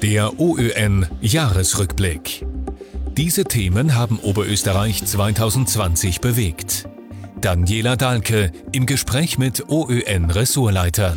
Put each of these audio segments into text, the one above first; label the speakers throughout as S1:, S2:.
S1: Der OÖN-Jahresrückblick. Diese Themen haben Oberösterreich 2020 bewegt. Daniela Dahlke im Gespräch mit OÖN-Ressortleiter.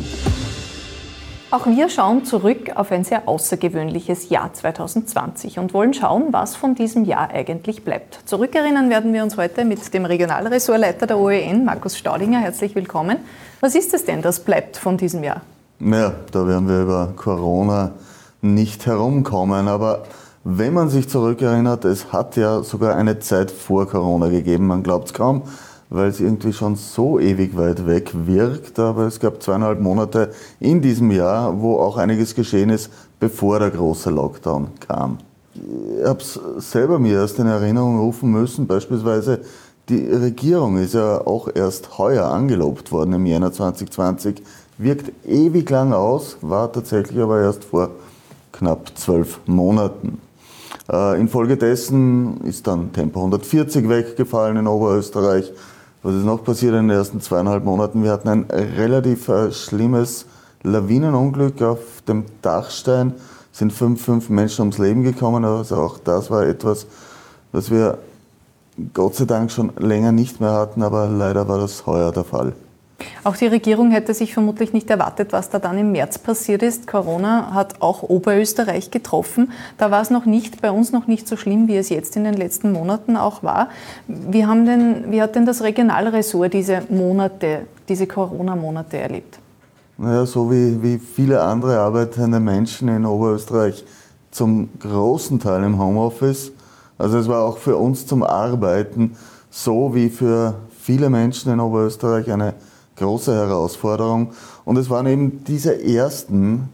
S2: Auch wir schauen zurück auf ein sehr außergewöhnliches Jahr 2020 und wollen schauen, was von diesem Jahr eigentlich bleibt. Zurückerinnern werden wir uns heute mit dem Regionalressortleiter der OÖN, Markus Staudinger. Herzlich willkommen. Was ist es denn, das bleibt von diesem Jahr?
S3: Ja, da werden wir über Corona nicht herumkommen, aber wenn man sich zurückerinnert, es hat ja sogar eine Zeit vor Corona gegeben, man glaubt es kaum, weil es irgendwie schon so ewig weit weg wirkt, aber es gab 2,5 Monate in diesem Jahr, wo auch einiges geschehen ist, bevor der große Lockdown kam. Ich habe es selber mir erst in Erinnerung rufen müssen, beispielsweise die Regierung ist ja auch erst heuer angelobt worden im Jänner 2020, wirkt ewig lang aus, war tatsächlich aber erst vor knapp 12 Monaten. Infolgedessen ist dann Tempo 140 weggefallen in Oberösterreich. Was ist noch passiert in den ersten 2,5 Monaten? Wir hatten ein relativ schlimmes Lawinenunglück auf dem Dachstein. Es sind fünf Menschen ums Leben gekommen. Also auch das war etwas, was wir Gott sei Dank schon länger nicht mehr hatten, aber leider war das heuer der Fall.
S2: Auch die Regierung hätte sich vermutlich nicht erwartet, was da dann im März passiert ist. Corona hat auch Oberösterreich getroffen. Da war es bei uns noch nicht so schlimm, wie es jetzt in den letzten Monaten auch war. Wie hat denn das Regionalressort diese Corona-Monate erlebt?
S3: Naja, so wie viele andere arbeitende Menschen in Oberösterreich zum großen Teil im Homeoffice. Also es war auch für uns zum Arbeiten so wie für viele Menschen in Oberösterreich eine große Herausforderung. Und es waren eben diese ersten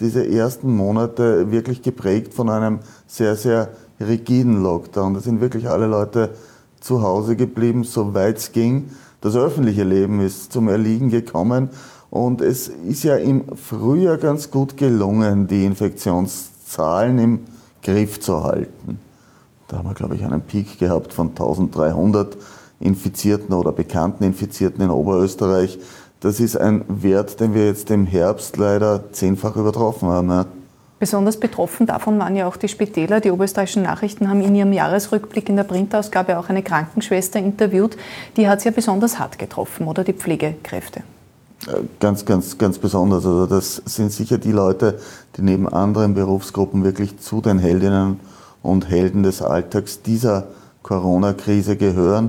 S3: Monate wirklich geprägt von einem sehr, sehr rigiden Lockdown. Da sind wirklich alle Leute zu Hause geblieben, soweit es ging. Das öffentliche Leben ist zum Erliegen gekommen. Und es ist ja im Frühjahr ganz gut gelungen, die Infektionszahlen im Griff zu halten. Da haben wir, glaube ich, einen Peak gehabt von 1300 Infizierten oder bekannten Infizierten in Oberösterreich. Das ist ein Wert, den wir jetzt im Herbst leider 10-fach übertroffen haben. Ja.
S2: Besonders betroffen davon waren ja auch die Spitäler. Die Oberösterreichischen Nachrichten haben in ihrem Jahresrückblick in der Printausgabe auch eine Krankenschwester interviewt. Die hat es ja besonders hart getroffen, oder die Pflegekräfte?
S3: Ganz besonders. Also das sind sicher die Leute, die neben anderen Berufsgruppen wirklich zu den Heldinnen und Helden des Alltags dieser Corona-Krise gehören.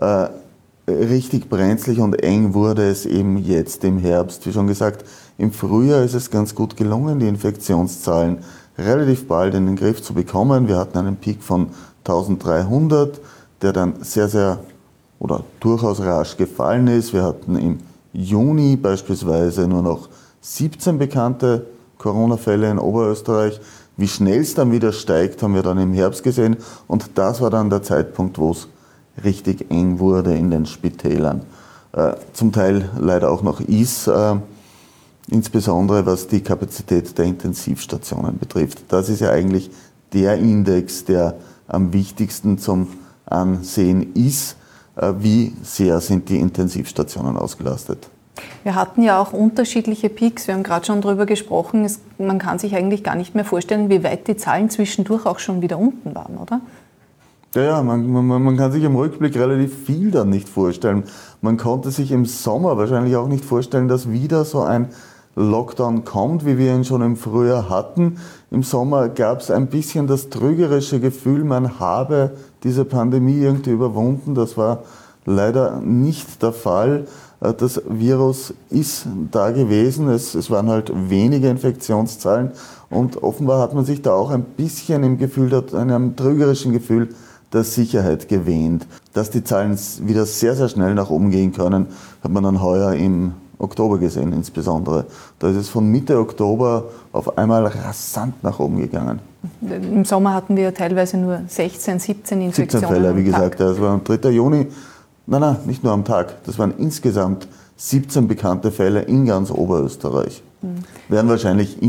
S3: Richtig brenzlig und eng wurde es eben jetzt im Herbst. Wie schon gesagt, im Frühjahr ist es ganz gut gelungen, die Infektionszahlen relativ bald in den Griff zu bekommen. Wir hatten einen Peak von 1300, der dann sehr oder durchaus rasch gefallen ist. Wir hatten im Juni beispielsweise nur noch 17 bekannte Corona-Fälle in Oberösterreich. Wie schnell es dann wieder steigt, haben wir dann im Herbst gesehen. Und das war dann der Zeitpunkt, wo es richtig eng wurde in den Spitälern. Zum Teil leider auch noch ist, insbesondere was die Kapazität der Intensivstationen betrifft. Das ist ja eigentlich der Index, der am wichtigsten zum Ansehen ist. Wie sehr sind die Intensivstationen ausgelastet?
S2: Wir hatten ja auch unterschiedliche Peaks, wir haben gerade schon darüber gesprochen. Man kann sich eigentlich gar nicht mehr vorstellen, wie weit die Zahlen zwischendurch auch schon wieder unten waren, oder?
S3: Ja, man kann sich im Rückblick relativ viel dann nicht vorstellen. Man konnte sich im Sommer wahrscheinlich auch nicht vorstellen, dass wieder so ein Lockdown kommt, wie wir ihn schon im Frühjahr hatten. Im Sommer gab es ein bisschen das trügerische Gefühl, man habe diese Pandemie irgendwie überwunden. Das war leider nicht der Fall. Das Virus ist da gewesen, es waren halt wenige Infektionszahlen und offenbar hat man sich da auch ein bisschen in einem trügerischen Gefühl der Sicherheit gewähnt. Dass die Zahlen wieder sehr, sehr schnell nach oben gehen können, hat man dann heuer im Oktober gesehen insbesondere. Da ist es von Mitte Oktober auf einmal rasant nach oben gegangen.
S2: Im Sommer hatten wir teilweise nur 16, 17 Infektionen
S3: 17 Fälle, wie gesagt. Das war am 3. Juni. Nein, nicht nur am Tag. Das waren insgesamt 17 bekannte Fälle in ganz Oberösterreich. Wären wahrscheinlich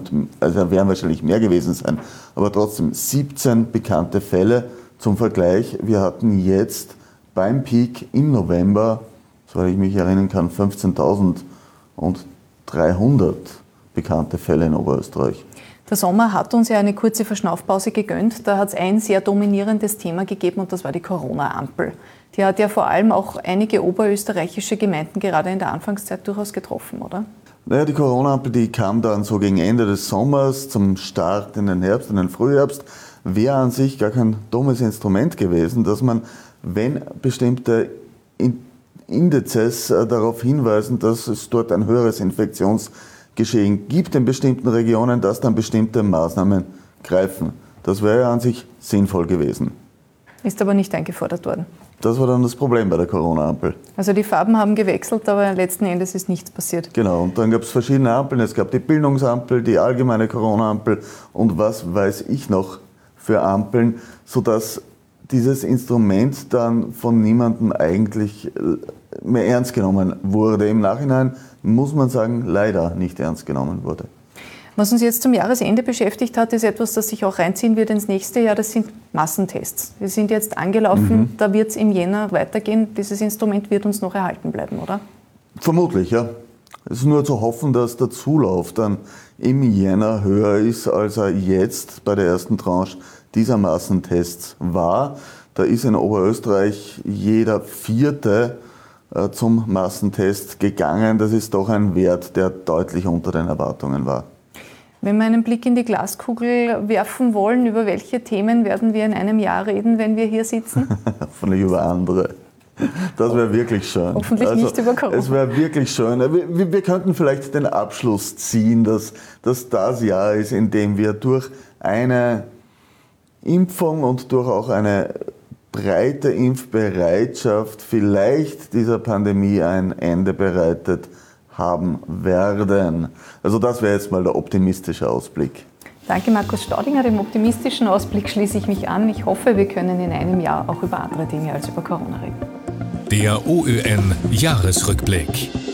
S3: mehr gewesen sein. Aber trotzdem 17 bekannte Fälle. Zum Vergleich, wir hatten jetzt beim Peak im November, soweit ich mich erinnern kann, 15.300 bekannte Fälle in Oberösterreich.
S2: Der Sommer hat uns ja eine kurze Verschnaufpause gegönnt. Da hat es ein sehr dominierendes Thema gegeben und das war die Corona-Ampel. Die hat ja vor allem auch einige oberösterreichische Gemeinden gerade in der Anfangszeit durchaus getroffen, oder?
S3: Naja, die Corona-Ampel, die kam dann so gegen Ende des Sommers zum Start in den Herbst, in den Frühherbst. Wäre an sich gar kein dummes Instrument gewesen, dass man, wenn bestimmte Indizes darauf hinweisen, dass es dort ein höheres Infektionsgeschehen gibt in bestimmten Regionen, dass dann bestimmte Maßnahmen greifen. Das wäre ja an sich sinnvoll gewesen.
S2: Ist aber nicht eingefordert worden.
S3: Das war dann das Problem bei der Corona-Ampel.
S2: Also die Farben haben gewechselt, aber letzten Endes ist nichts passiert.
S3: Genau, und dann gab es verschiedene Ampeln. Es gab die Bildungsampel, die allgemeine Corona-Ampel und was weiß ich noch für Ampeln, sodass dieses Instrument dann von niemandem eigentlich mehr ernst genommen wurde. Im Nachhinein muss man sagen, leider nicht ernst genommen wurde.
S2: Was uns jetzt zum Jahresende beschäftigt hat, ist etwas, das sich auch reinziehen wird ins nächste Jahr. Das sind Massentests. Wir sind jetzt angelaufen, da wird es im Jänner weitergehen. Dieses Instrument wird uns noch erhalten bleiben, oder?
S3: Vermutlich, ja. Es ist nur zu hoffen, dass der Zulauf dann im Jänner höher ist, als er jetzt bei der ersten Tranche dieser Massentests war. Da ist in Oberösterreich jeder Vierte zum Massentest gegangen. Das ist doch ein Wert, der deutlich unter den Erwartungen war.
S2: Wenn wir einen Blick in die Glaskugel werfen wollen, über welche Themen werden wir in einem Jahr reden, wenn wir hier sitzen?
S3: Hoffentlich über andere. Das wäre wirklich schön.
S2: Hoffentlich nicht über Corona.
S3: Es wäre wirklich schön. Wir könnten vielleicht den Abschluss ziehen, dass das Jahr ist, in dem wir durch eine Impfung und durch auch eine breite Impfbereitschaft vielleicht dieser Pandemie ein Ende bereitet haben werden. Also das wäre jetzt mal der optimistische Ausblick.
S2: Danke Markus Staudinger, dem optimistischen Ausblick schließe ich mich an. Ich hoffe, wir können in einem Jahr auch über andere Dinge als über Corona reden.
S1: Der OÖN-Jahresrückblick.